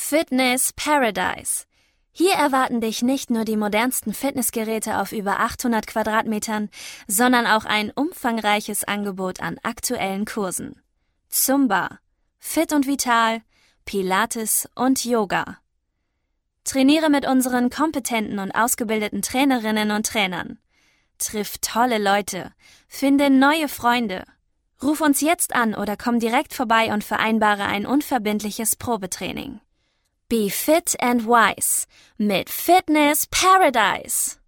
Fitness Paradise. Hier erwarten dich nicht nur die modernsten Fitnessgeräte auf über 800 Quadratmetern, sondern auch ein umfangreiches Angebot an aktuellen Kursen. Zumba, Fit und Vital, Pilates und Yoga. Trainiere mit unseren kompetenten und ausgebildeten Trainerinnen und Trainern. Triff tolle Leute, finde neue Freunde. Ruf uns jetzt an oder komm direkt vorbei und vereinbare ein unverbindliches Probetraining. Be fit and wise mit Fitness Paradise.